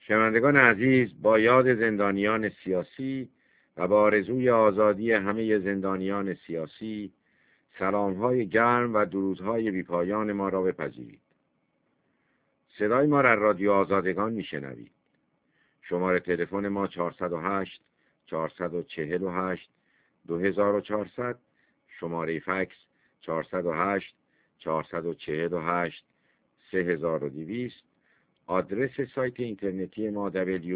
شنوندگان عزیز، با یاد زندانیان سیاسی و با آرزوی آزادی همه زندانیان سیاسی، سلام‌های گرم و درودهای بی‌پایان ما را بپذیرید. صدای ما را از رادیو آزادگان میشنوید. شماره تلفن ما 408 448 2400، شماره فکس 408 448 3200، آدرس سایت اینترنتی ما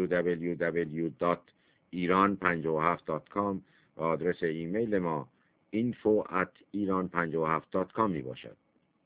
www.iran57.com و آدرس ایمیل ما info@iran57.com می باشد.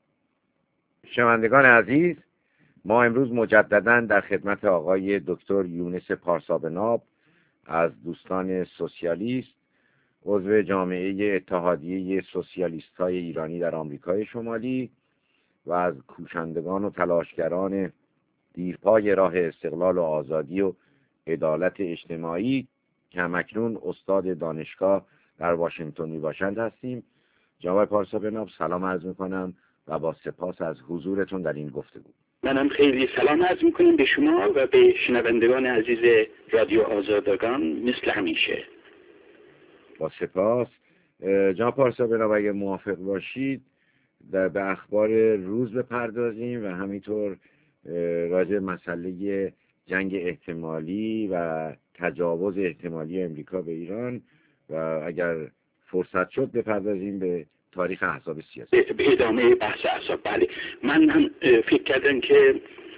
شنوندگان عزیز، ما امروز مجدداً در خدمت آقای دکتر یونس پارسابناب از دوستان سوسیالیست، عضو جامعه اتحادیه سوسیالیست‌های ایرانی در آمریکای شمالی و از کوشندگان و تلاشگران دیرپای راه استقلال و آزادی و عدالت اجتماعی که همکنون استاد دانشگاه در واشنگتن میباشند هستیم. جناب پارسابناب، سلام عرض میکنم و با سپاس از حضورتون در این گفتگو. منم خیلی سلام عرض میکنم به شما و به شنوندگان عزیز رادیو آزادگان مثل همیشه. با سپاس. جناب پارسابناب، اگه موافق باشید به اخبار روز بپردازیم و همینطور راجع مسئله جنگ احتمالی و تجاوز احتمالی امریکا به ایران و اگر فرصت شد بپردازیم به تاریخ احزاب سیاسی. به ادامه بحث احزاب. بله، من هم فکر کردم که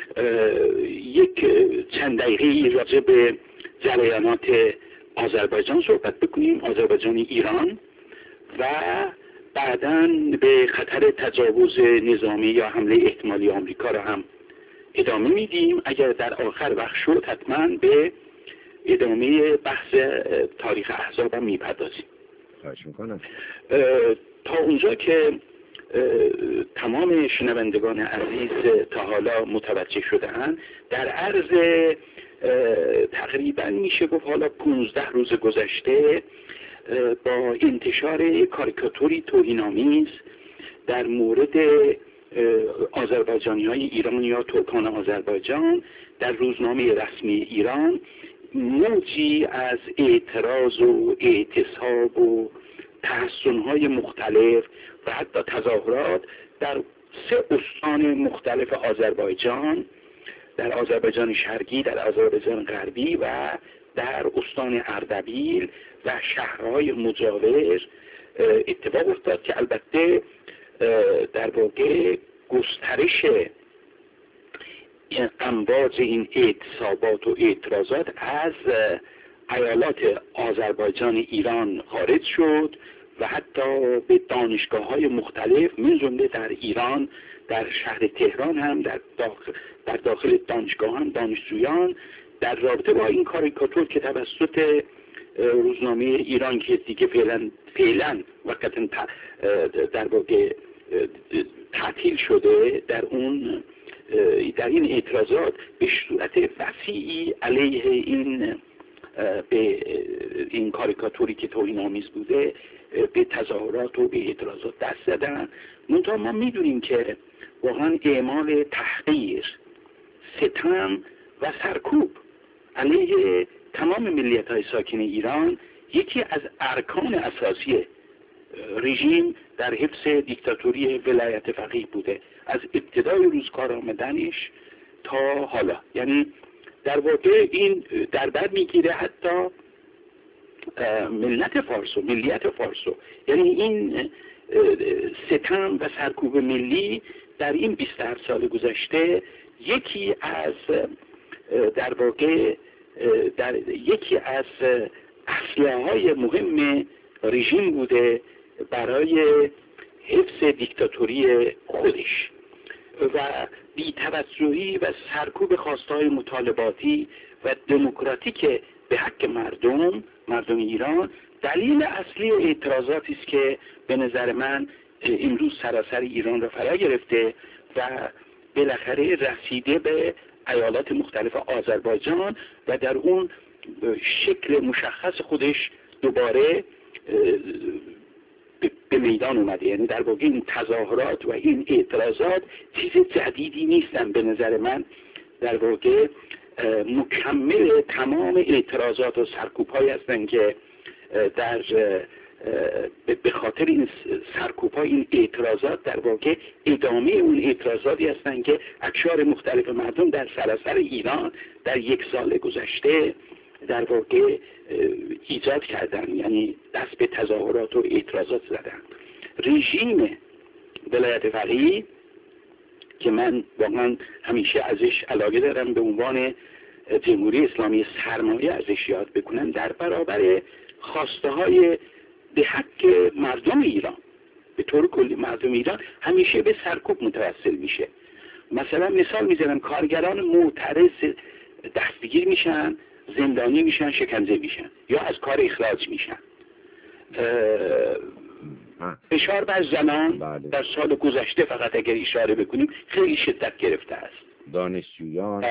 یک چند دقیقه راجع به جریانات آذربایجان صحبت بکنیم، آذربایجان ایران، و بعداً به خطر تجاوز نظامی یا حمله احتمالی آمریکا را هم ادامه میدیم. اگر در آخر وقت شد حتما به ادامه بحث تاریخ احزاب هم میپردازیم. خواهش میکنم. تا اونجا که تمام شنوندگان عزیز تا حالا متوجه شده‌اند، در عرض تقریبا میشه گفت حالا 15 روز گذشته با انتشار کاریکاتوری توهین‌آمیز در مورد آذربایجانی‌های ایران یا ترکان آذربایجان در روزنامه رسمی ایران موجی از اعتراض و اعتصاب و تحسن‌های مختلف و حتی تظاهرات در 3 استان مختلف آذربایجان، در آذربایجان شرقی، در آذربایجان غربی و در استان اردبیل و شهرهای مجاور اتفاق افتاد که البته در واقع گسترش امواج این اعتصابات و اعتراضات از ایالات آذربایجان ایران خارج شد و حتی به دانشگاه‌های مختلف من جمله در ایران، در شهر تهران هم در داخل دانشگاه هم دانشجویان در رابطه با این کاریکاتور که توسط روزنامه ایران که دیگه فعلا وقتا در واقع تعطیل شده، در این اعتراضات به صورت وسیعی علیه این کاریکاتوری که توهین‌آمیز بوده به تظاهرات و به اعتراضات دست زدن. منتها ما میدونیم که واقعا اعمال تحقیر، ستم و سرکوب علیه تمام ملیت‌های ساکن ایران یکی از ارکان اساسی رژیم در حفظ دیکتاتوری ولایت فقیه بوده از ابتدای روزگار آمدنش تا حالا. یعنی در واقع این در بر میگیره حتی ملیت فارسو. یعنی این ستم و سرکوب ملی در این 28 سال گذشته یکی از در واقع یکی از اسلحه‌های مهم رژیم بوده برای حفظ دیکتاتوری خودش و بی‌توجهی و سرکوب خواسته‌های مطالباتی و دموکراتیک به حق مردم ایران دلیل اصلی اعتراضاتی است که به نظر من امروز سراسر ایران را فرا گرفته و بالاخره رسیده به ایالات مختلف آذربایجان و در اون شکل مشخص خودش دوباره به میدان اومده. یعنی در واقع این تظاهرات و این اعتراضات چیز جدیدی نیستن. به نظر من در واقع مکمل تمام اعتراضات و سرکوب‌هایی هستند که در به خاطر این سرکوب‌ها، این اعتراضات در واقع ادامه اون اعتراضاتی هستند که اقشار مختلف مردم در سراسر ایران در یک سال گذشته در واقع ایجاد کردن، یعنی دست به تظاهرات و اعتراضات زدن. رژیم ولایت فقیه که من واقعا همیشه ازش علاقه دارم به عنوان جمهوری اسلامی سرمایه ازش یاد بکنم، در برابر خواسته های به حق مردم ایران به طور کلی مردم ایران همیشه به سرکوب متوسل میشه. مثلا مثال میزنم، کارگران معترض دستگیر میشن، زندانی میشن، شکنجه میشن یا از کار اخراج میشن. فشار بر زنان در سال گذشته فقط اگر اشاره بکنیم خیلی شدت گرفته است. دانشجویان،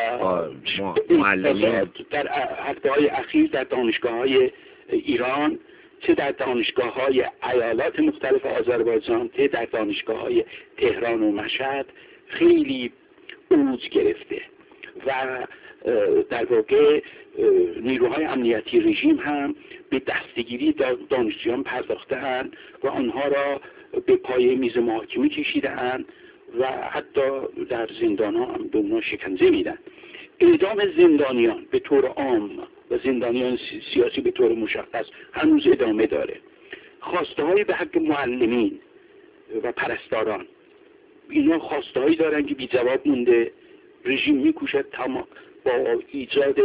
معلمین در هفته‌های اخیر در دانشگاه‌های ایران، چه در دانشگاه‌های ایالات مختلف آذربایجان، چه در دانشگاه‌های تهران و مشهد خیلی اوج گرفته و در واقع نیروهای امنیتی رژیم هم به دستگیری دانشجویان پرداخته‌اند و آنها را به پای میز محاکمه کشیده‌اند و حتی در زندان‌ها هم به اونها شکنجه میدن. اعدام زندانیان به طور عام و زندانیان سیاسی به طور مشخص هنوز ادامه داره. خواسته‌های به حق معلمین و پرستاران، اینا خواسته‌هایی دارن که بی جواب مونده. رژیم میکوشد با ایجاد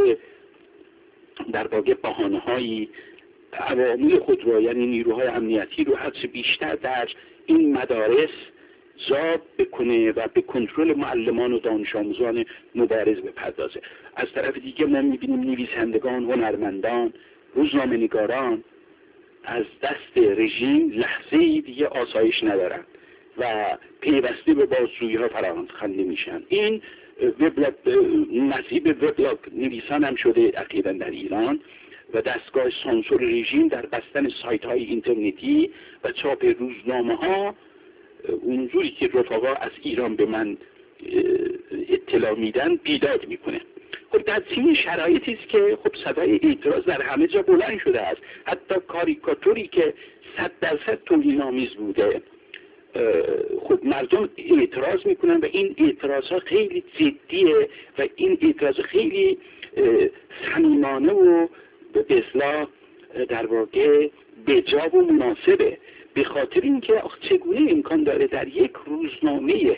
در واقع بهانه‌هایی عوامل خود را، یعنی نیروهای امنیتی رو حدس بیشتر در این مدارس ضابط بکنه و به کنترل معلمان و دانش آموزان مبارز بپردازه. از طرف دیگه ما میبینیم نویسندگان، هنرمندان، روزنامه‌نگاران از دست رژیم لحظه‌ای دیگه آسایش ندارن و پیوسته به بازجویی‌ها پراکنده میشن. این وبلاگ، نصیب وبلاگ نویسان هم شده اخیراً در ایران و دستگاه سانسور رژیم در بستن سایت‌های اینترنتی و چاپ روزنامه‌ها اونجوری که رفقا از ایران به من اطلاع میدن بیداد میکنه. خب در چنین شرایطی است که خب صدای اعتراض در همه جا بلند شده است. حتی کاریکاتوری که 100% توهین‌آمیز بوده، خب مردم اعتراض میکنن و این اعتراضها خیلی جدیه و این اعتراض خیلی صمیمانه و به اصطلاح در واقع بجا و مناسبه، به خاطر اینکه چگونه امکان داره در یک روزنامه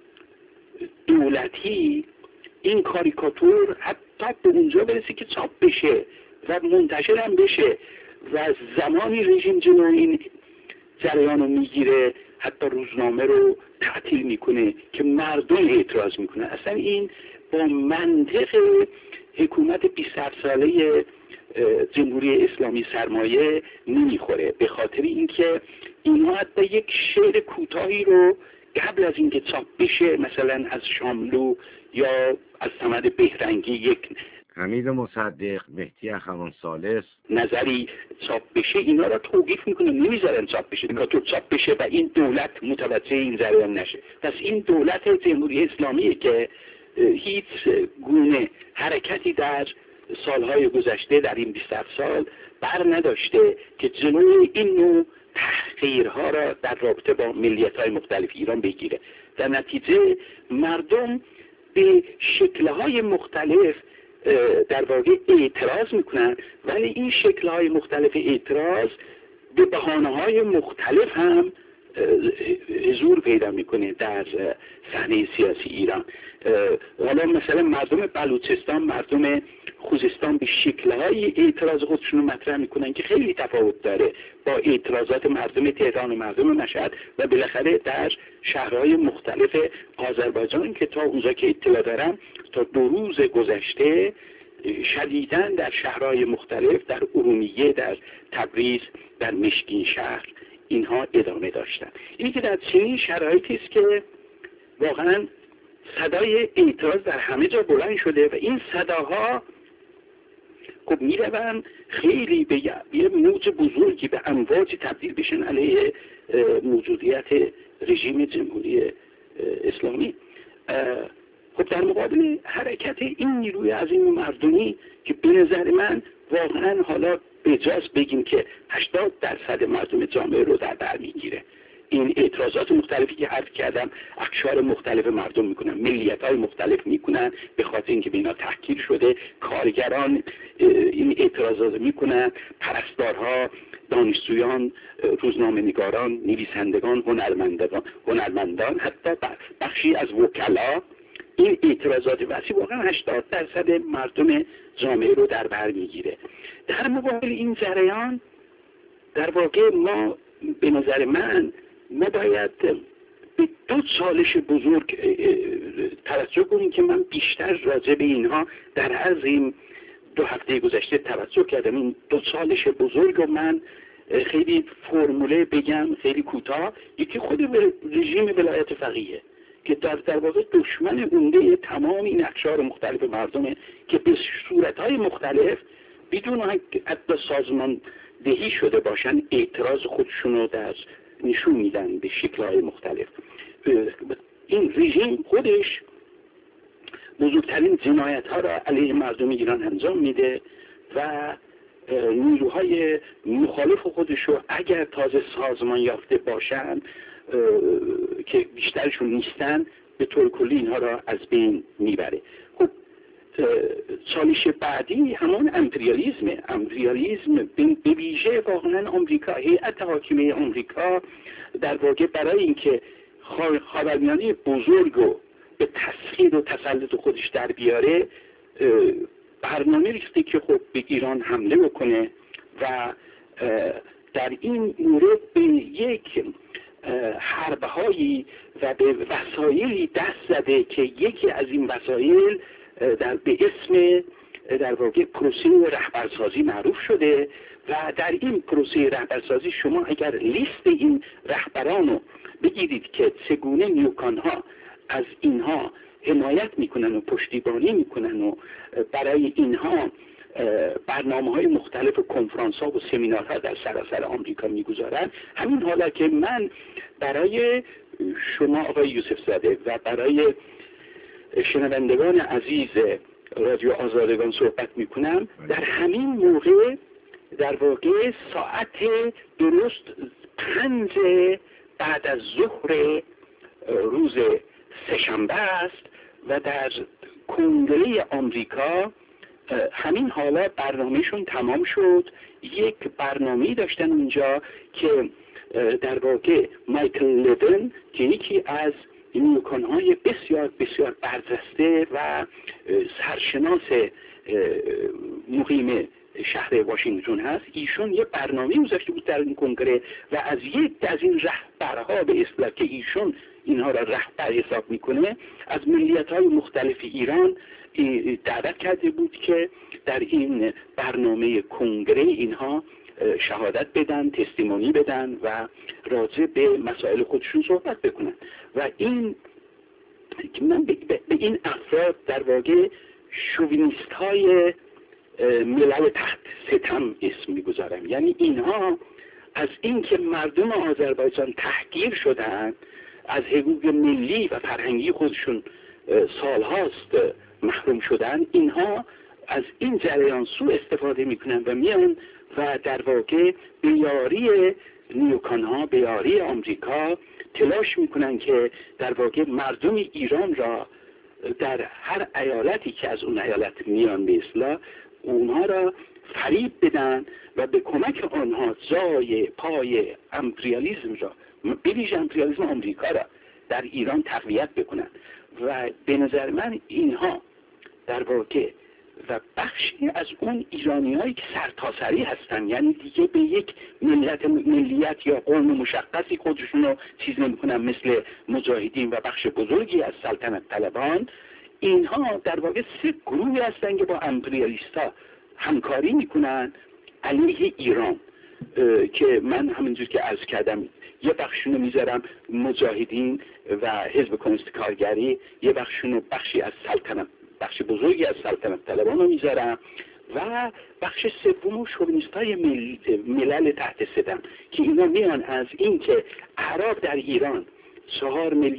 دولتی این کاریکاتور حتی به اونجا برسه که چاپ بشه و منتشر هم بشه و زمانی رژیم جلو این جریان رو میگیره حتی روزنامه رو تعطیل میکنه که مردم اعتراض میکنه. اصلا این با منطق حکومت 27 ساله جمهوری اسلامی سرمایه نمیخوره، به خاطر اینکه اینها حتی یک شعر کوتاهی رو قبل از اینکه چاپ بشه، مثلا از شاملو یا از صمد بهرنگی، یک حمید مصدق، مهدی اخوان ثالث نظری چاپ بشه، اینا را توقیف میکنه، نمیذارن چاپ بشه، کاریکاتور چاپ بشه و این دولت متوجه این جریان نشه. پس این دولت جمهوری اسلامیه که هیچ گونه حرکتی در سالهای گذشته در این 27 سال بر نداشته که جلوی این نوع تحقیرها را در رابطه با ملیت‌های مختلف ایران بگیره. در نتیجه مردم به شکل‌های مختلف در واقع اعتراض میکنن، ولی این شکل‌های مختلف اعتراض به بهانه‌های مختلف هم حضور پیدا میکنه در صحنه سیاسی ایران. حالا مثلا مردم بلوچستان، مردم خوزستان به شکل‌های اعتراض خودشون رو مطرح میکنن که خیلی تفاوت داره با اعتراضات مردم تهران و مردم مشهد و بالاخره در شهرهای مختلف آذربایجان که تا اونجا که اطلاع دارم تا 2 روز گذشته شدیداً در شهرهای مختلف، در ارومیه، در تبریز، در مشکین شهر اینها ادامه داشتن. اینی که در چنین شرایطی است که واقعاً صدای اعتراض در همه جا بلند شده و این صداها خب میرون خیلی به یه موج بزرگی به امواج تبدیل بشن علیه موجودیت رژیم جمهوری اسلامی. خب در مقابل حرکت این نیروی عظیم مردمی که به نظر من واقعا حالا بجاست بگیم که 80% مردم جامعه رو در بر میگیره. این اعتراضات مختلفی که عرض کردم اقشار مختلف مردم میکنن، ملیت‌های مختلف میکنن، به خاطر اینکه به اینا تحقیر شده. کارگران این اعتراضات میکنن، پرستارها، دانشجویان، روزنامه‌نگاران، نویسندگان، هنرمندان، حتی بخشی از وکلا. این اعتراضات وسیع واقعا 80% مردم جامعه رو در بر میگیره. در مقابل این جریان در واقع ما به نظر من ما باید به دو چالش بزرگ توجه کنیم که من بیشتر راجع به اینها در عرض این 2 هفته گذشته توجه کردم. این دو چالش بزرگ رو من خیلی فرموله بگم خیلی کوتاه. یکی خود رژیم ولایت فقیه که در واقع دشمن عمده تمام این اقشار مختلف مردمه که به صورتهای مختلف بدون حتی سازمان دهی شده باشن اعتراض خودشون رو در نشون میدن به شکل‌های مختلف. این رژیم خودش بزرگترین جنایت‌ها را علیه مردم ایران انجام میده و نیروهای مخالف خودش رو اگر تازه سازمان یافته باشن که بیشترشون نیستن به طور کلی اینها را از بین میبره. خب چالش بعدی همون امپریالیزم به ویژه واقعا آمریکا، هیئت حاکمه آمریکا در واقع برای اینکه خاورمیانه بزرگ رو به تسخیر و تسلط خودش در بیاره برنامه ریخته که خب به ایران حمله بکنه و در این مورد به یک حربهایی و به وسایلی دست زده که یکی از این وسایل به اسم در واقع پروسه رهبرسازی معروف شده و در این پروسه رهبرسازی شما اگر لیست این رهبران رو بگیرید که چگونه نیوکانها از اینها حمایت میکنن و پشتیبانی میکنن و برای اینها برنامه‌های مختلف و کنفرانس‌ها و سمینارها در سراسر آمریکا میگذارن، همین حالا که من برای شما آقای یوسف زاده و برای شنوندگان عزیز رادیو آزادگان صحبت میکنم، در همین موقع در واقع ساعت درست 5 بعد از ظهر روز سه‌شنبه است و در کنگره آمریکا همین حالا برنامهشون تمام شد. یک برنامه داشتن اونجا که در واقع مایکل لوین که یکی از نیوکانهای بسیار بسیار برجسته و سرشناس مقیم شهر واشنگتن هست، ایشون یه برنامه گذاشته بود در این کنگره و از یک از این رهبرها به اصطلاح که ایشون اینها را رهبر حساب میکنه از ملیت‌های مختلف ایران دعوت کرده بود که در این برنامه کنگره اینها شهادت بدن، تستیمونی بدن و راجع به مسائل خودشون صحبت بکنن و این من به این افراد در واقع شوینیست های ملل تحت ستم اسم میگذارم. یعنی اینها از اینکه مردم آذربایجان تحقیر شدن، از حقوق ملی و فرهنگی خودشون سالهاست محروم شدن، اینها از این جریان سوء استفاده میکنن و میان و در واقع به یاری نیوکانها، به یاری آمریکا تلاش میکنن که در واقع مردم ایران را در هر ایالتی که از اون ایالت میان به اصطلاح اونها را فریب بدن و به کمک آنها جای پای امپریالیسم را، بویژه امپریالیسم آمریکا را در ایران تقویت بکنن و به نظر من اینها در واقع و بخشی از اون ایرانی‌هایی که سرتاسری هستن، یعنی دیگه به یک ملیت یا قوم مشخصی خودشون رو چیز نمی‌کنن مثل مجاهدین و بخش بزرگی از سلطنت طلبان، اینها در واقع 3 گروهی هستن که با امپریالیست‌ها همکاری میکنن علیه ایران که من همینجور که عرض کردم یه بخشونو میذارم مجاهدین و حزب کمونیست کارگری، یه بخشونو بخش بزرگی از سلطنت طلبان رو میذارم و بخش سوم شوونیست‌های ملل تحت ستم که اینا میان از این که اعراب در ایران 4 میلیون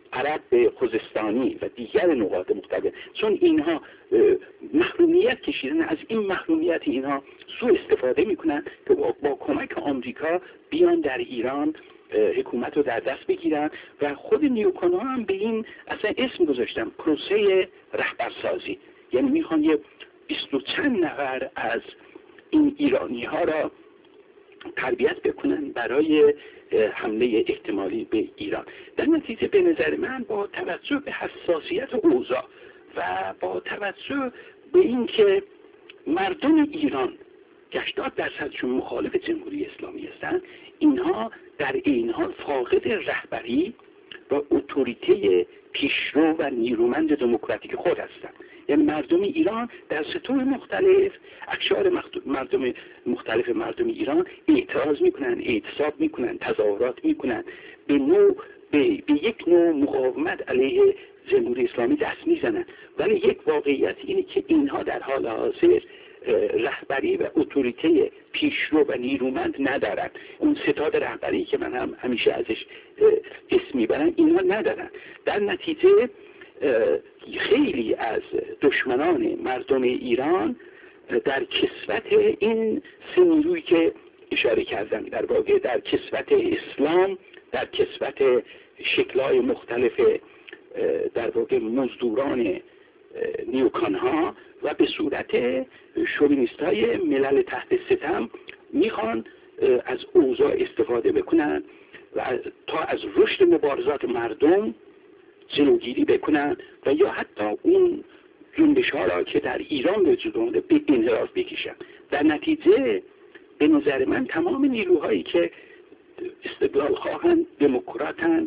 عرب به خوزستانی و دیگر نقاط مختلف، چون اینها محرومیت کشیدن، از این محرومیت اینها سوء استفاده میکنن که با کمک آمریکا بیان در ایران حکومت رو در دست بگیرن و خود نیوکن ها هم به این اصلا اسم گذاشتن، پروسه رهبرسازی. یعنی میخوان یه 20 و چند نفر از این ایرانی ها را تربیت بکنن برای حمله احتمالی به ایران. در نتیجه به نظر من با توجه به حساسیت اوضاع و با توجه به اینکه مردم ایران 80% مخالف جمهوری اسلامی هستند، اینها در این حال فاقد رهبری و اتوریته پیشرو و نیرومند دموکراتیک خود هستند. یعنی مردم ایران در سطوح مختلف، اقشار مردم ایران اعتراض میکنن، اعتصاب میکنن، تظاهرات میکنن، به یک نوع مقاومت علیه جمهوری اسلامی دست میزنن. ولی یک واقعیت اینه که اینها در حال حاضر رهبری و اتوریته پیشرو و نیرومند ندارن. اون ستاد رهبری که من هم همیشه ازش اسم میبرم اینها ندارن. در نتیجه خیلی از دشمنان مردم ایران در کسوت این سه نیرویی که اشاره کردم، در واقع در کسوت اسلام، در کسوت شکل‌های مختلف در واقع مزدوران نیوکان ها و به صورت شوینیست های ملل تحت ستم میخوان از اوضاع استفاده بکنن و تا از رشد مبارزات مردم جلوگیری بکنن و یا حتی اون جنبش ها را که در ایران وجود آمده به انحراف بکشن. در نتیجه به نظر من تمام نیروهایی که استقلال خواهند، دموکراتن،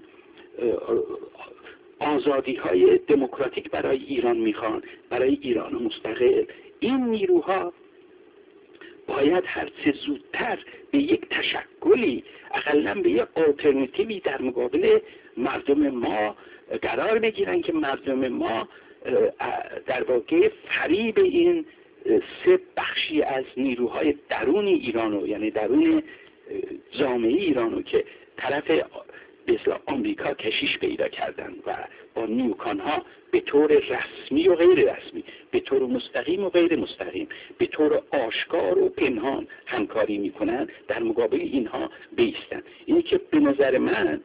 آزادی های دموکراتیک برای ایران میخوان، برای ایران مستقل، این نیروها باید هرچه زودتر به یک تشکلی، اقلا به یک آلترناتیوی در مقابل مردم ما قرار بگیرن که مردم ما در واقع فریب این سه بخشی از نیروهای درون ایرانو، یعنی درون جامعه ایرانو که طرف به اصطلاح آمریکا کشیش پیدا کردن و با نیوکان ها به طور رسمی و غیر رسمی، به طور مستقیم و غیر مستقیم، به طور آشکار و پنهان همکاری میکنن، در مقابل اینها بیستن. اینه که به نظر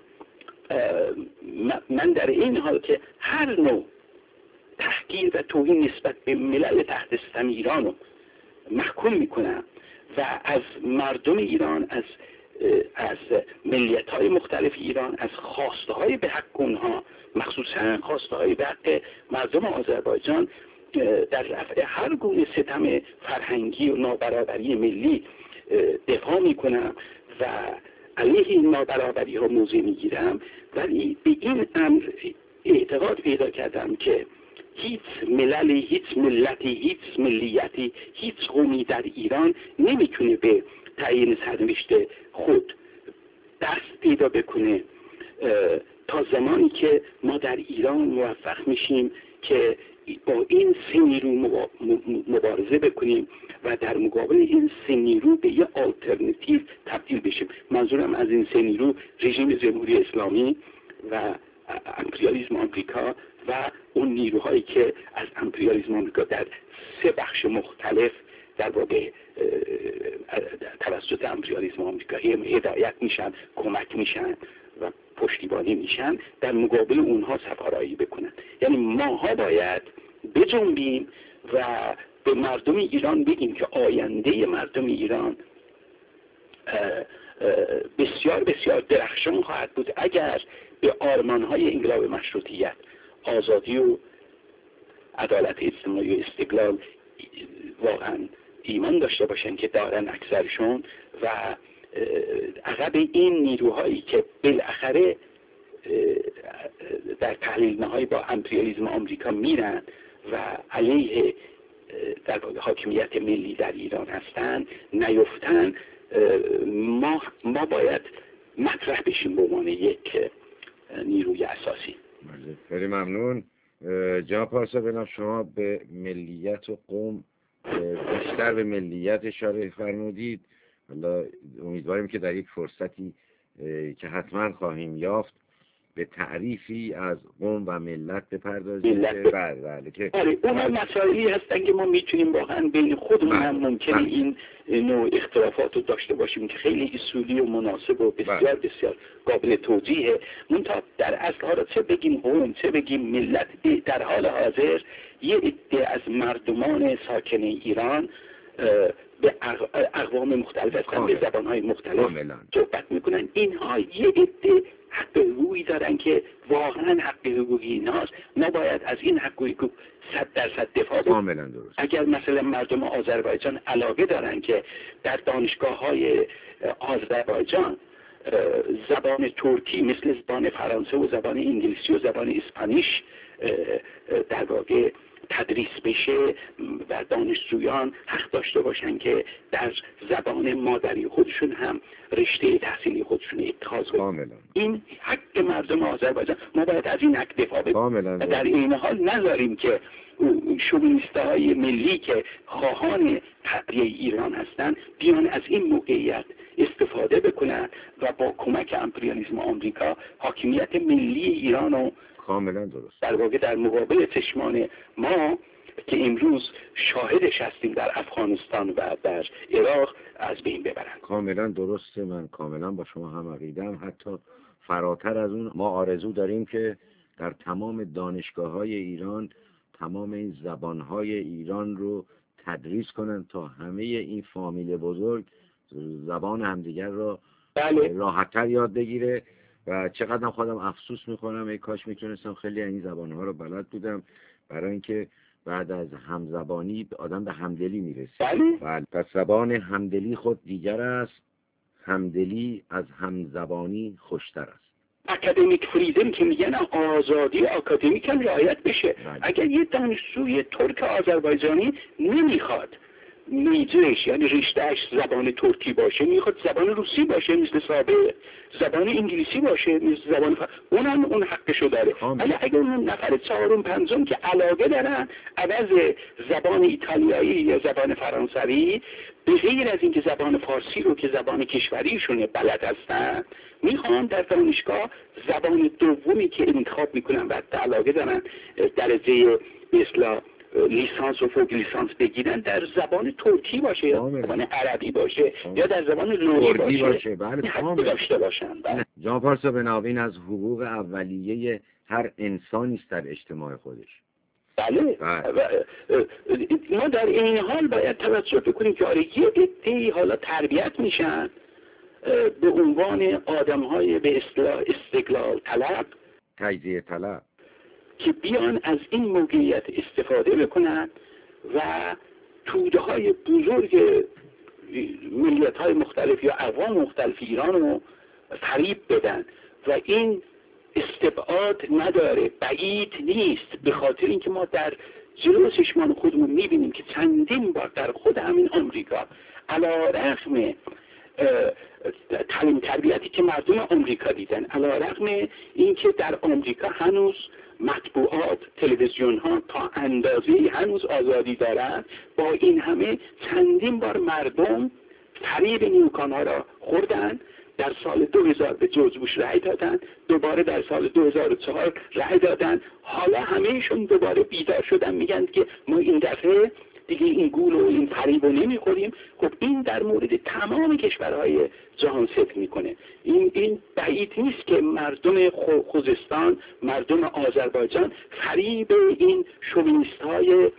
من در این حال که هر نوع تحقیر و توهین نسبت به ملل تحت ستم ایرانو محکوم میکنم و از مردم ایران، از ملیت های مختلف ایران، از خواسته های به حق اونها، مخصوصا خواسته های به حق مردم آذربایجان در رفع هر گونه ستم فرهنگی و نابرابری ملی دفاع میکنم و علیه این نابرابری ها موضع میگیرم. ولی به این امر اعتقاد پیدا کردم که هیچ مللی، هیچ ملتی، هیچ ملیتی، هیچ قومی در ایران نمیتونه به تعیین سرنوشت خود دست پیدا بکنه تا زمانی که ما در ایران موفق میشیم که با این سه نیرو مبارزه بکنیم و در مقابل این سه نیرو به یه آلترناتیو تبدیل بشیم. منظورم از این سه نیرو رژیم جمهوری اسلامی و امپریالیسم آمریکا و اون نیروهایی که از امپریالیسم آمریکا در سه بخش مختلف در واقع توسط امپریالیسم آمریکایی هدایت میشن، کمک میشن و پشتیبانی میشن، در مقابل اونها سفارایی بکنن. یعنی ماها باید بجنبیم و به مردم ایران بگیم که آینده مردم ایران بسیار بسیار درخشان خواهد بود اگر به آرمانهای انقلاب مشروطیت، آزادی و عدالت اجتماعی و استقلال واقعا ایمان داشته باشن که دارن اکثرشون و عقب این نیروهایی که بالاخره در تحلیل نهایی با امپریالیسم آمریکا میرن و علیه در واقع حاکمیت ملی در ایران هستن نیفتن. ما باید مطرح بشیم به عنوان یک نیروی اساسی. خیلی ممنون. جناب پارسابناب، شما به ملیت و قوم بیشتر به ملیت اشاره فرمودید. حالا امیدواریم که در یک فرصتی که حتما خواهیم یافت به تعریفی از قوم و ملت بپردازیم که بله که اونا مسائلی هستن که ما میتونیم واقعا بین خودمون هم ممکنه این نوع اختلافات رو داشته باشیم که خیلی اصولی و مناسب و بسیار بسیار قابل توجیهه. منتها در اصل ها را چه بگیم قوم چه بگیم ملت، در حال حاضر یه عده از مردمان ساکن ایران به اقوام مختلف هستن، به زبانهای مختلف صحبت میکنن. اینها یه عده حق حقوقی دارن که واقعا حق حقوقی ایناست. ما باید از این حق حقوق 100% دفاع کنیم. اگر مثلا مردم آذربایجان علاقه دارن که در دانشگاه‌های آذربایجان زبان ترکی مثل زبان فرانسه و زبان انگلیسی و زبان اسپانیش در واقع تدریس بشه و دانشجویان حق داشته باشن که در زبان مادری خودشون هم رشته تحصیلی خودشون اتخاذ کنن. این حق مردم آذربایجان، ما باید از این حق دفاع بکنیم و در این حال نذاریم که شوونیست‌های ملی که خواهان تبعیه ایران هستن بیان از این موقعیت استفاده بکنن و با کمک امپریالیسم آمریکا حاکمیت ملی ایران رو کاملا درست در واقع در مقابل چشمان ما که امروز شاهدش هستیم در افغانستان و در عراق از بین ببرند. کاملا درسته، من کاملا با شما هم عقیده‌ام. حتی فراتر از اون ما آرزو داریم که در تمام دانشگاه‌های ایران تمام این زبان‌های ایران رو تدریس کنن تا همه این فامیل بزرگ زبان همدیگر رو راحت‌تر یاد بگیره. و چقدر خودم افسوس میکنم ای کاش میتونستم خیلی این زبانها رو بلد بودم، برای اینکه بعد از همزبانی آدم به همدلی میرسه. بله. پس زبان همدلی خود دیگر است، همدلی از همزبانی خوشتر است. اکادمیک فریدم که میگن آزادی اکادمیک هم رعایت بشه. اگر یه دانشجوی ترک آذربایجانی نمیخواد میجرش یعنی رشتهش زبان ترکی باشه، میخواد زبان روسی باشه مثل سابق، زبان انگلیسی باشه مثل زبان اونم اون حقشو داره. ولی اگر اون نفر چهارم پنجم که علاقه دارن عوض زبان ایتالیایی یا زبان فرانسوی به غیر از اینکه زبان فارسی رو که زبان کشوریشونه بلد هستن، میخوان در دانشگاه زبان دومی که انتخاب میکنن و علاقه دارن درجه به اصطلاح لیسانس و فوق لیسانس بگیرن در زبان ترکی باشه یا زبان عربی باشه یا در زبان لری باشه. بله حق داشته باشن. جناب پارسا بنابین از حقوق اولیه هر انسانی است در اجتماع خودش. بله. ما در این حال باید توجه بکنیم که آره یه عده‌ای حالا تربیت میشن به عنوان آدم‌های به اصطلاح استقلال طلب، تجزیه طلب، که بیان از این موقعیت استفاده بکنن و توده های بزرگ ملیت های مختلف یا اقوام مختلف ایران رو فریب بدن و این استبعاد نداره، بعید نیست، به خاطر اینکه ما در جلو چشمان خودمون میبینیم که چندین بار در خود همین آمریکا علی رغم تعلیم تربیتی که مردم آمریکا دیدن، علی رغم اینکه در آمریکا هنوز مطبوعات، تلویزیون ها تا اندازه‌ای هنوز آزادی دارند، با این همه چندین بار مردم فریب نیوکان ها را خوردن. در سال 2000 به جورج بوش رأی دادن، دوباره در سال 2004 رأی دادن، حالا همهشون دوباره بیدار شدن میگن که ما این دفعه دیگه این گول و این فریب رو نمیخوریم. خب این در مورد تمام کشورهای جهان صدق میکنه. این بعید نیست که مردم خوزستان، مردم آذربایجان فریب این شوونیست های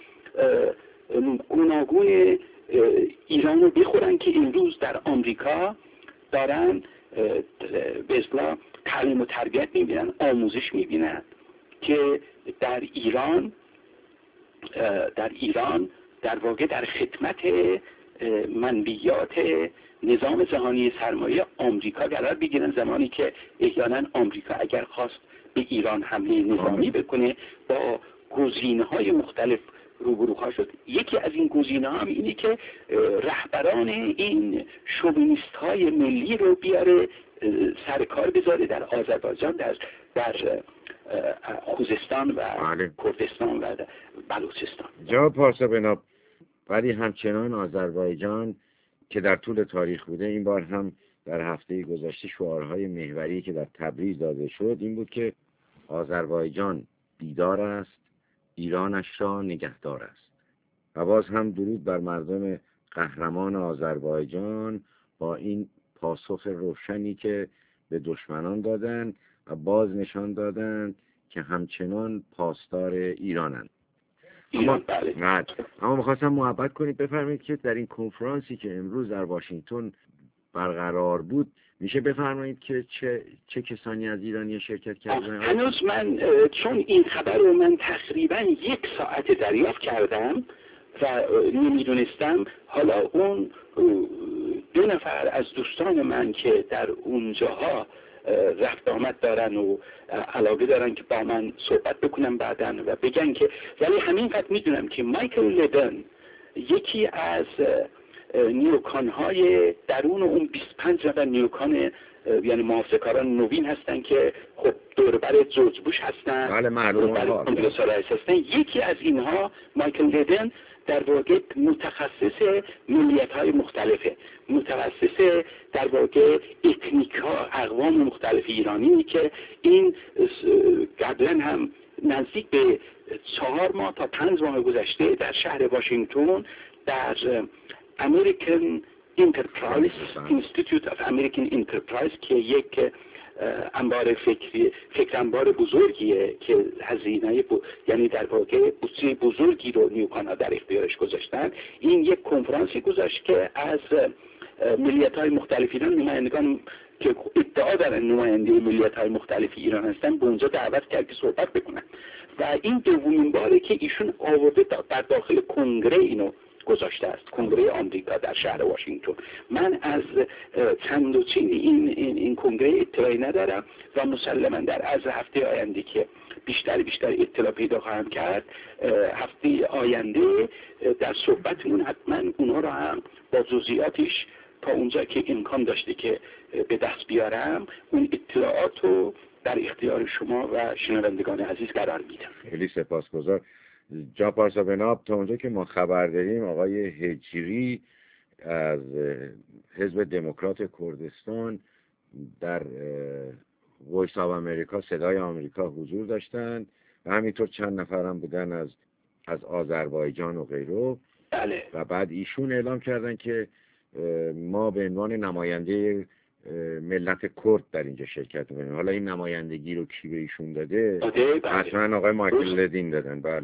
گوناگون ایران رو بخورن که امروز در آمریکا دارن به اصطلاح تعلیم و تربیت میبینن، آموزش میبینن که در ایران در واقع در خدمت منبیات نظام جهانی سرمایه آمریکا قرار بگیرن، زمانی که احیانا آمریکا اگر خواست به ایران حمله نظامی بکنه با گزینه‌های مختلف روبرو خواهد شد. یکی از این گزینه‌ها هم اینه که رهبران این شوونیست‌های ملی رو بیاره سر کار بذاره در آذربایجان، در خوزستان و کردستان و بلوچستان. جناب پارسا بناب، ولی همچنان آذربایجان که در طول تاریخ بوده این بار هم در هفته گذشته شعارهای محوری که در تبریز داده شد این بود که آذربایجان بیدار است، ایرانش را نگهدار است. و باز هم درود بر مردم قهرمان آذربایجان با این پاسخ روشنی که به دشمنان دادن و باز نشان دادن که همچنان پاسدار ایرانند. اما می‌خواستم محبت کنید بفرمایید که در این کنفرانسی که امروز در واشنگتن برقرار بود میشه بفرمایید که چه کسانی از ایرانی شرکت کردن؟ هنوز من چون این خبر رو من تقریبا 1 ساعت دریافت کردم و نمیدونستم، حالا اون 2 نفر از دوستان من که در اونجاها رفت آمد دارن و علاقه دارن که با من صحبت بکنم بعدن و بگن که، ولی همینقدر میدونم که مایکل لیدن یکی از نیوکان‌های درون اون 25 نفر نیوکان یعنی محافظه‌کاران نوین هستن که خب دوربر جورج بوش هستن، بله معلومه کنگره رئیس هستن. یکی از اینها مایکل لیدن در واقع متخصص ملیت‌های مختلفه، متخصص در واقع اتنیک‌ها، اقوام مختلف ایرانی که این قبلا هم نزدیک به 4 ماه تا 5 ماه گذشته در شهر واشنگتن در American Enterprise Institute of American Enterprise که یک انبار فکر انبار بزرگیه که هزینه یعنی در واقع بودجه بزرگی رو نیوکان‌ها در اختیارش گذاشتن، این یک کنفرانسی گذاشت که از ملیت‌های مختلف ایران، نمایندگان که ادعا دارن نماینده ملیت‌های مختلف ایران هستن، به اونجا دعوت کرد که صحبت بکنن و این دومین باره که ایشون آورده در داخل کنگره اینو گذاشته است، کنگره آمریکا در شهر واشنگتن. من از چند و چین این کنگره اطلاعی ندارم و مسلما در از هفته آینده که بیشتر اطلاع پیدا خواهم کرد، هفته آینده در صحبتمون حتما اونها رو هم با جزئیاتش تا اونجا که امکان داشته که به دست بیارم اون اطلاعات رو در اختیار شما و شنوندگان عزیز قرار میدم. خیلی سپاسگزار جناب پارسابناب. تا اونجا که ما خبر داریم آقای هجری از حزب دموکرات کردستان در وایس آف امریکا، صدای آمریکا حضور داشتند و همینطور چند نفر هم بودن از آذربایجان و غیره. بله. و بعد ایشون اعلام کردن که ما به عنوان نماینده ملت کرد در اینجا شرکت می‌کنیم. حالا این نمایندگی رو کی به ایشون داده؟ حتما آقای مایکل لیدن دادن. بله.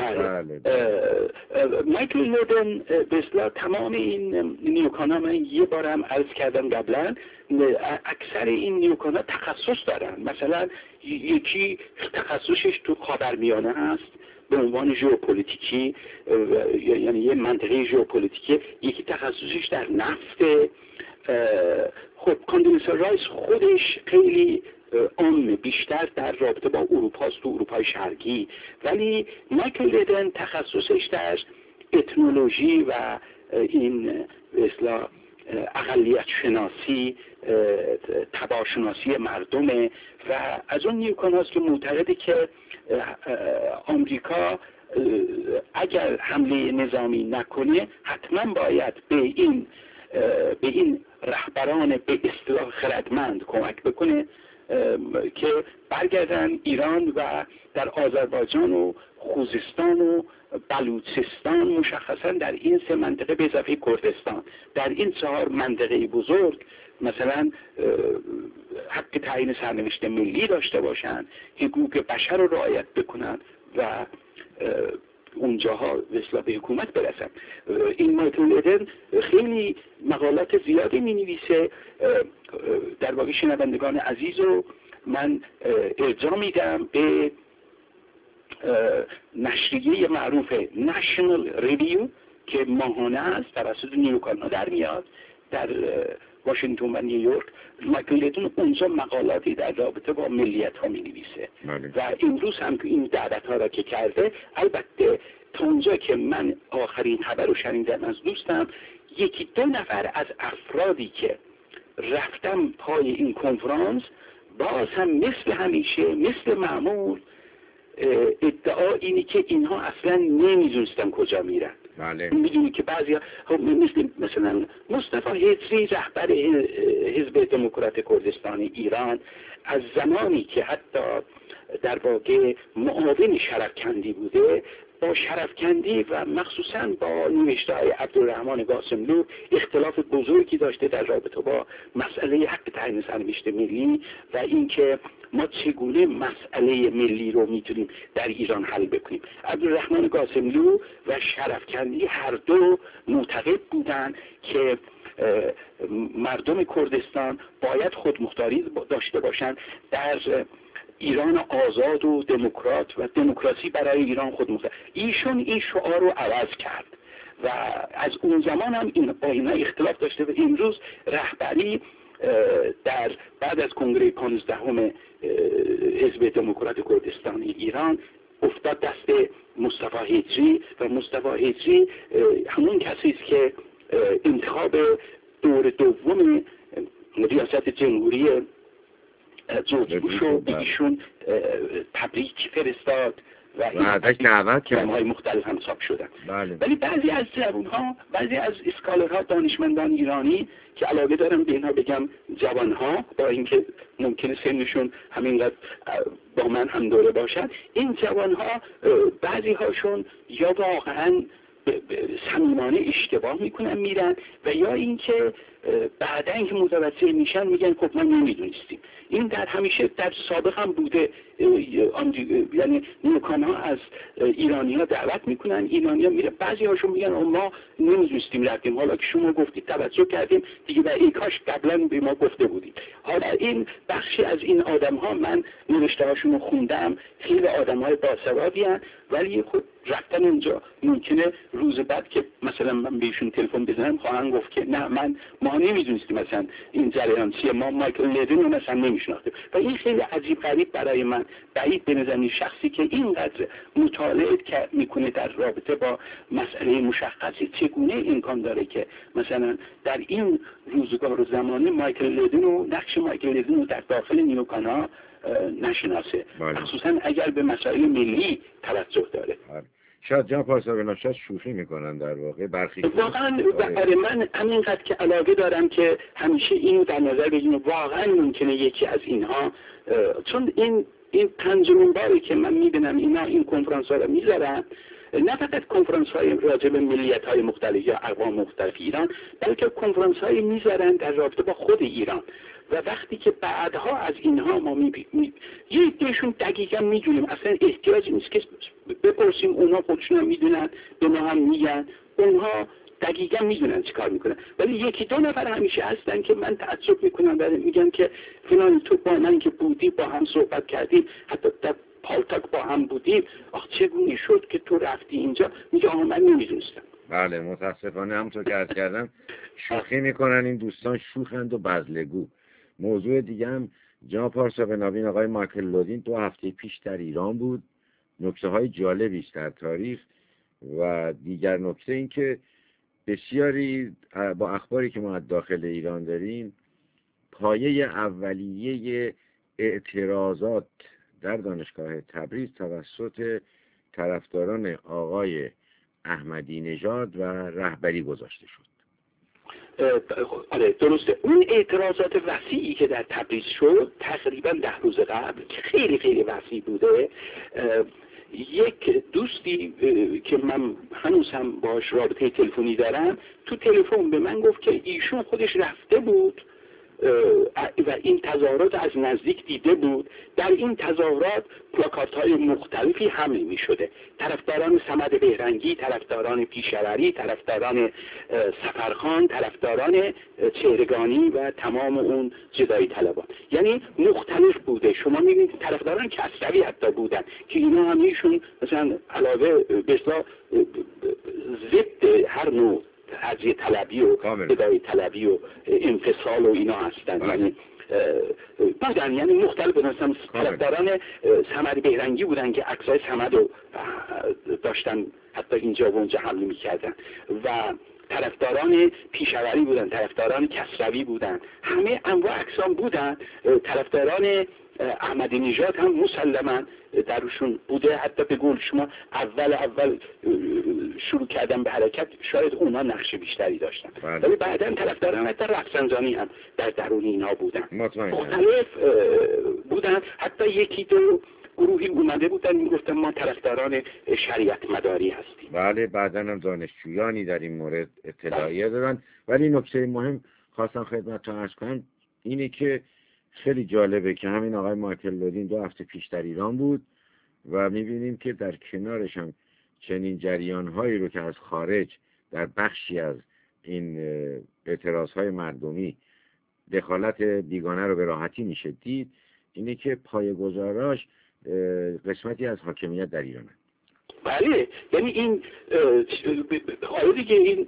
مایکل لیدن به اصطلاح تمام این نیوکان‌ها، من یه بارم عرض کردم قبلا، اکثر این نیوکان‌ها تخصص دارن. مثلا یکی تخصصش تو خاورمیانه هست به عنوان ژئوپلیتیکی، یعنی یه منطقه ژئوپلیتیکی، یکی تخصصش در نفت. خب کاندلیسا رایس خودش خیلی عام، بیشتر در رابطه با اروپاست، تو اروپای شرقی، ولی مایکل لیدن تخصصش در اتنولوژی و این به اصطلاح اقلیت شناسی، تباشناسی مردمه و از اون نیوکان هاست که معتقده که آمریکا اگر حمله نظامی نکنه حتما باید به این رهبران به اصطلاح خردمند کمک بکنه که برگردن ایران و در آذربایجان و خوزستان و بلوچستان، مشخصا در این 3 منطقه به اضافه کردستان، در این 4 منطقه بزرگ مثلا حق تعیین سرنوشت ملی داشته باشن، حقوق بشر رو رعایت بکنن و اونجاها به حکومت برسن. این مایکل لیدن خیلی مقالات زیادی می نویسه. در واقع شنوندگان عزیز رو من ارجاع میدم به نشریه معروف نشنال ریویو که ماهانه است، توسط نیوکان‌ها در میاد در واشنگتن و نیویورک. مایکل لیدن اونجا مقالاتی در رابطه با ملیت ها می نویسه و امروز هم این دعوت ها را که کرده، البته تا اونجا که من آخرین خبر رو شنیدم از دوستم، 1-2 نفر از افرادی که رفتم پای این کنفرانس باز هم مثل همیشه، مثل معمول، ادعا اینی که اینها اصلا نمیدونستن کجا میرن. بله. میدونی که بعضی مثلا مصطفی هجری رهبر حزب دموکرات کردستان ایران از زمانی که حتی در واقع معاون شرفکندی بوده، با شرفکندی و مخصوصا با نوشته‌های عبدالرحمن قاسملو اختلاف بزرگی داشته در رابطه با مسئله حق تعیین سرنوشت ملی و اینکه ما چگونه مسئله ملی رو میتونیم در ایران حل بکنیم. عبدالرحمن قاسملو و شرفکندی هر دو معتقد بودند که مردم کردستان باید خودمختاری داشته باشند در ایران آزاد و دموکرات و دموکراسی برای ایران خودمختاری. ایشون این شعار رو عوض کرد و از اون زمان هم این با اینا اختلاف داشته و امروز رهبری در بعد از کنگره 15 حزب دموکرات کردستان ایران افتاد دست مصطفی هجری و مصطفی هجری همون کسی است که انتخاب دور دوم ریاست جمهوری جورج بوش رو به ایشون تبریک فرستاد و دعوت کرد. جمع‌های مختلف هم حساب شدن. بله. ولی بعضی از جوان‌ها، بعضی از اسکالرها، دانشمندان ایرانی که علاقه دارم به اینا بگم جوان‌ها، با اینکه ممکنه سنشون همینقدر با من هم دوره باشن، این جوان‌ها بعضی هاشون یا واقعاً صمیمانه اشتباه میکنن میرن و یا اینکه بعدا اینکه متوجه میشن میگن خب ما نمیدونستیم. این در همیشه در سابق هم بوده، یعنی نیوکان ها از ایرانی ها دعوت میکنن، ایرانی ها میره، بعضی هاشون میگن ما نمیدونستیم رفتیم، حالا که شما گفتید توجه کردیم دیگه، و ای کاش قبلا به ما گفته بودید. حالا این بخشی از این آدم ها من نوشته هاشون رو خوندم، خیلی آدم های باسوادی هستند، ولی خب رفتن اونجا ممکنه روز بعد که مثلا من بهشون تلفن بزنم خواهن گفت که نه ما نمیدونستیم مثلا این جریان چیه، ما مایکل لدن رو مثلا نمیشناختیم. و این خیلی عجیب غریب برای من بعید بنظرم شخصی که اینقدر مطالعه میکنه در رابطه با مسئله مشخصی چگونه امکان داره که مثلا در این روزگار و زمانه مایکل لدن و نقش مایکل لدن رو در داخل نیوکانا نشناسه، خصوصا اگر به مسائل ملی توجه داره. شاید جناب پارسابناب شاید شوخی میکنن در واقع برخی. واقعا برای من همینقدر که علاقه دارم که همیشه اینو در نظر بگیریم، واقعا ممکنه یکی از اینها، چون این پنجمین باری که من میبینم اینا این کنفرانس ها رو میذارن، نه فقط کنفرانس های راجع به ملیت های مختلف یا اقوام مختلف ایران، بلکه کنفرانس های میذارن در رابطه با خود ایران. و وقتی که بعدها از اینها ما یه دیشون دقیقا میدونیم، اصلا احتیاجی نیست که بپرسیم، اونا خودشون هم میدونن، به ما هم میگن، اونها دقیقا میدونن چی کار میکنن. ولی یکی دو نفر همیشه هستن که من تعجب میکنم و میگن که فلان تو با من که بودی با هم صحبت کردیم، حتی در پالتاک با هم بودیم، آخ چگونه شد که تو رفتی اینجا؟ میگه آها من نمیدونستم. بله متاسفانه همونطور که عرض کردم شوخی میکنن این دوستان، شوخند و بزلگو. موضوع دیگه هم جناب پارسابناب، آقای مایکل لودین 2 هفته پیش در ایران بود. نکته های جالبی است در تاریخ. و دیگر نکته این که بسیاری با اخباری که ما از داخل ایران داریم، پایه اولیه اعتراضات در دانشگاه تبریز توسط طرفداران آقای احمدی نژاد و رهبری گذاشته شد. آره درسته. اون اعتراضات وسیعی که در تبریز شد تقریبا 10 روز قبل که خیلی خیلی وسیع بوده، یک دوستی که من هنوز هم باش رابطه تلفنی دارم، تو تلفن به من گفت که ایشون خودش رفته بود و این تظاهرات از نزدیک دیده بود. در این تظاهرات پلاکات‌های مختلفی حمل می‌شده، طرفداران صمد بهرنگی، طرفداران پیشوری، طرفداران سفرخان، طرفداران چهرگانی و تمام اون جدایی طلبان، یعنی مختلف بوده. شما می‌بینید طرفداران کسروی حتی بودن که اینا همیشون مثلا علاوه به ضد هر نوع تجزیه طلبی و جدایی طلبی و انفصال و اینا هستن، یعنی بودن، یعنی مختلف بودن. طرفداران صمد بهرنگی بودن که عکسای صمد رو داشتن حتی اینجا و اونجا حمله می‌کردن، و طرفداران پیشوری بودن، طرفداران کسروی بودن، همه انواع اقسام بودن. طرفداران احمدی نژاد هم مسلما درشون بوده. حتی به قول شما اول شروع کردن به حرکت شاید اونا نقش بیشتری داشتن، ولی بعداً طرفداران حتی رفسنجانی هم در درون اینا بودن، مختلف بودن. حتی یکی دو گروهی اومده بودن میگفتن ما طرفداران شریعت مداری هستیم. بله، بعداً هم دانشجویانی در این مورد اطلاعیه دادن. ولی نکته مهم خواستم خدمتتون عرض کنم اینه که خیلی جالبه که همین آقای مایکل لودین 2 هفته پیش در ایران بود و میبینیم که در کنارش هم چنین جریان‌هایی رو که از خارج در بخشی از این اعتراض‌های مردمی دخالت بیگانه رو به راحتی میشه دید، اینه که پایه‌گذاراش قسمتی از حاکمیت در ایرانه. بله، یعنی این حالا دیگه این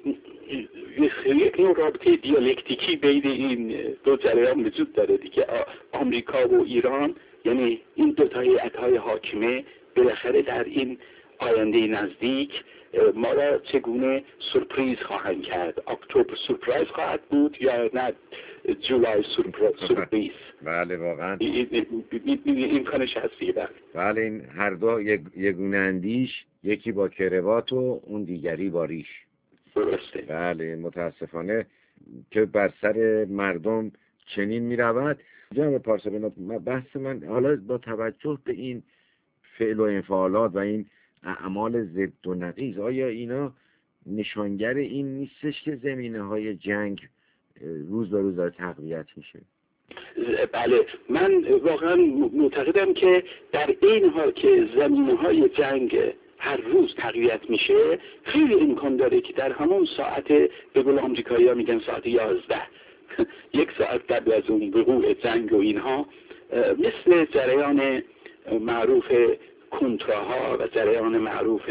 یک نوع رابطه دیالکتیکی بین این دو جریان وجود داره دیگه، آمریکا و ایران. یعنی این دو تا هیئت‌های حاکمه بالاخره در این آینده نزدیک ما را چگونه سورپریز خواهند کرد. اکتبر سورپرایز خواهد بود یا نه جولای سورپریز؟ بله واقعا این کارش هستی. بله این هر دو یگونه اندیش، یکی با کروات و اون دیگری با ریش. درسته. بله متاسفانه که بر سر مردم چنین می رود. جناب پارسابناب، بحث من حالا با توجه به این فعل و انفعالات و این اعمال ضد و نقیض، آیا اینا نشانگر این نیستش که زمینه‌های جنگ روز به روز داره تقویت میشه؟ بله، من واقعا معتقدم که در این حال که زمینه‌های جنگ هر روز تقویت میشه، خیلی امکان داره که در همون ساعت، به قول آمریکایی‌ها میگن ساعت 11 یک ساعت قبل از اون وقوع جنگ و اینها، مثل جریان معروف کنتراها و جریان معروف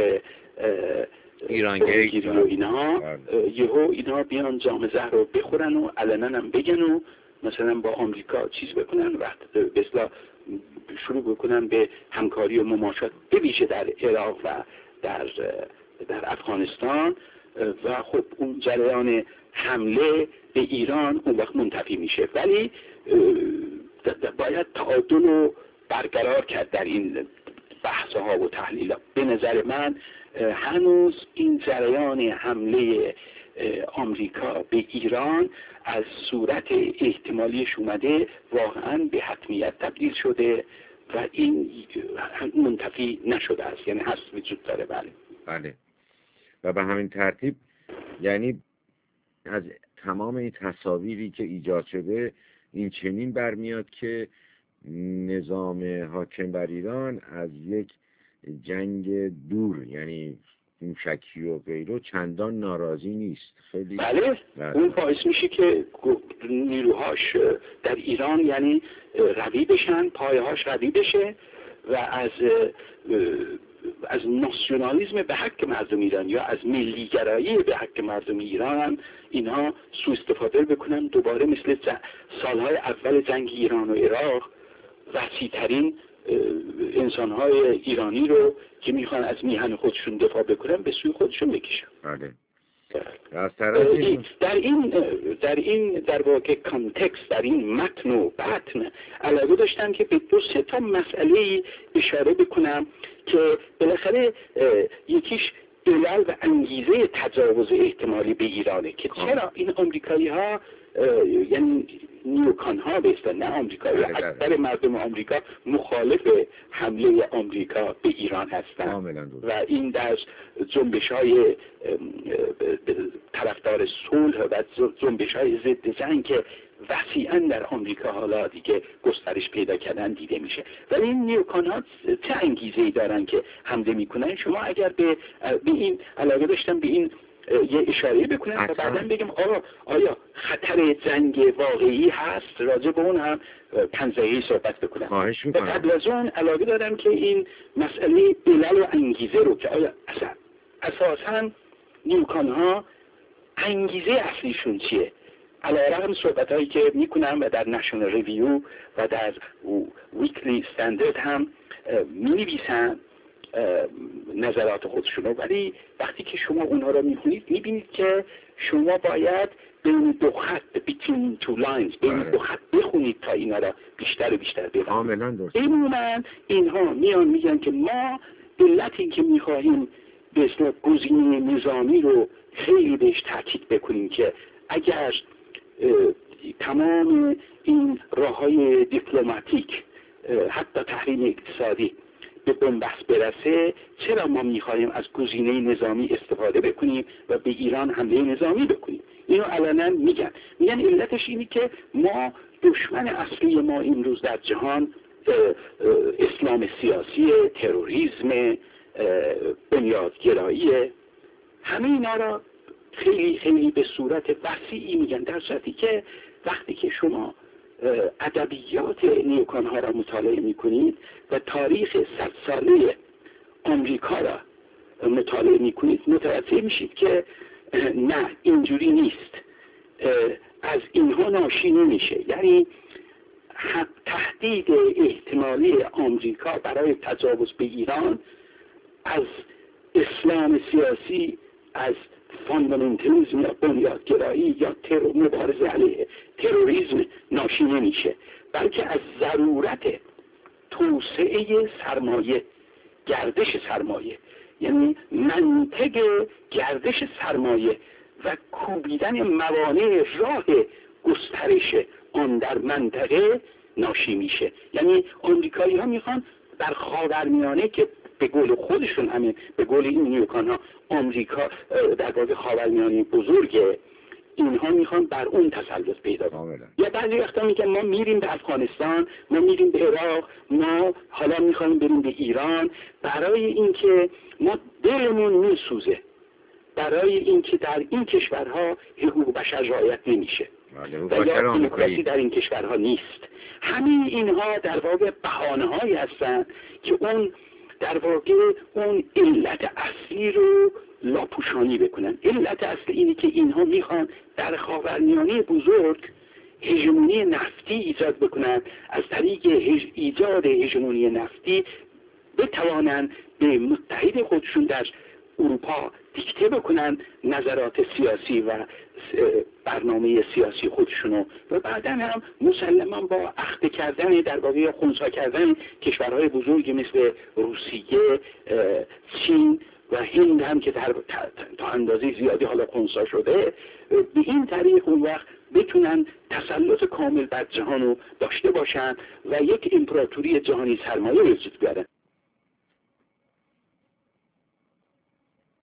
ایرانگیت و اینها، یهو اینها بیان جام زهر رو بخورن و علنا هم بگن و مثلا با آمریکا چیز بکنن، وقت بسلا شروع بکنن به همکاری و مماشات، بویژه در عراق و در افغانستان. و خب اون جریان حمله به ایران اون وقت منتفی میشه. ولی باید تعادل رو برقرار کرد در این بحث‌ها و تحلیل‌ها. به نظر من هنوز این جریان حمله آمریکا به ایران از صورت احتمالیش اومده واقعا به حتمیت تبدیل شده و این منتفی نشده است، یعنی هست، وجود داره. بله و به همین ترتیب یعنی از تمام این تصاویری که ایجاد شده این چنین برمیاد که نظام حاکم بر ایران از یک جنگ دور، یعنی موشکی و غیره، چندان ناراضی نیست. خیلی بله. اون باعث میشه که نیروهاش در ایران یعنی قوی بشن، پایه‌هاش قوی بشه و از ناسیونالیسم به حق مردم ایران یا از ملیگرایی به حق مردم ایران اینها سوء استفاده بکنن، دوباره مثل سالهای اول جنگ ایران و عراق وسیع‌ترین انسانهای ایرانی رو که میخوان از میهن خودشون دفاع بکنن به سوی خودشون بکشن. بله. در این در واقع کانتکست، در این متن و بطن علاقه داشتم که به 2-3 تا مسئله اشاره بکنم که بالاخره یکیش علل و انگیزه تجاوز احتمالی به ایرانه که چرا این آمریکایی ها، یعنی نیوکان ها بستن، نه آمریکایی، اکثر مردم آمریکا مخالف حمله آمریکا به ایران هستند و این در جنبش های طرفدار صلح و جنبش های ضد جنگ که وسیعا در آمریکا حالا دیگه گسترش پیدا کردن دیده میشه. ولی این نیوکان ها چه انگیزه‌ای دارن که حمله میکنن؟ شما اگر به این علاقه داشتن به این یه اشاره بکنم و بعداً بگم آیا خطر جنگ واقعی هست، راجع به اون هم 5 دقیقه صحبت بکنم. خواهش و میکنم. قبل از اون علاقه دارم که این مسئله علل و انگیزه رو که آیا اساساً نیوکان ها انگیزه اصلیشون چیه؟ علیرغم صحبت هایی که میکنم و در نشنال ریویو و در ویکلی استندرد هم مینویسن نظرات خودشونو، ولی وقتی که شما اونها رو میخونید میبینید که شما باید بین 2 خط، between 2 lines، بین 2 خط بخونید تا اینا را بیشتر و بیشتر بفهمید. عموما اینها میان میگن که ما علت این که میخواهیم به اصطلاح گزینه نظامی رو خیلی بهش تاکید بکنیم که اگر تمام این راه‌های دیپلماتیک حتی تحریم اقتصادی به بنبست برسه، چرا ما می‌خوایم از گزینه نظامی استفاده بکنیم و به ایران حمله نظامی بکنیم؟ اینو علنا میگن علتش اینه که ما دشمن اصلی ما امروز در جهان اسلام سیاسی، تروریسم، بنیادگرایی، همه اینا را خیلی خیلی به صورت وسیعی میگن، در صورتی که وقتی که شما ادبیات نیوکان ها را مطالعه میکنید و تاریخ 100 ساله آمریکا را مطالعه میکنید متوجه میشید که نه، اینجوری نیست، از اینها ناشی نمیشه. یعنی تهدید احتمالی آمریکا برای تجاوز به ایران از اسلام سیاسی، از فاندامنتالیسم یا بنیادگرایی یا مبارزه علیه تروریسم ناشی نمیشه، بلکه از ضرورت توسعه سرمایه، گردش سرمایه، یعنی منطق گردش سرمایه و کوبیدن موانع راه گسترش آن در منطقه ناشی میشه. یعنی آمریکایی ها میخوان در خاورمیانه که به قول خودشون همه، به قول این نیوکان ها، آمریکا در واقع خاورمیانه بزرگه، اینها میخوان بر اون تسلط پیدا کنن. یا بعضی وقتا میگن ما میریم به افغانستان، ما میریم به عراق، ما حالا میخوایم بریم به ایران، برای اینکه ما دلمون میسوزه، برای اینکه در این کشورها حقوق بشر رعایت نمیشه و یا دموکراسی در این کشورها نیست. همین اینها در واقع بهانه‌هایی هستند که اون در واقع اون علت اصلی رو لاپوشانی بکنن. علت اصلی اینه که اینها میخوان در خاورمیانه بزرگ هژمونی نفتی ایجاد بکنن، از طریق ایجاد هژمونی نفتی بتوانن به متحد خودشون در اروپا دیکته بکنن نظرات سیاسی و برنامه سیاسی خودشونو و بعدا هم مسلما با اخته کردن، در واقع خنثی کردن کشورهای بزرگی مثل روسیه، چین و هند هم که تا اندازه زیادی حالا خنثی شده، به این طریق اون وقت بتونن تسلط کامل بر جهانو داشته باشن و یک امپراتوری جهانی سرمایه وجود بیارن.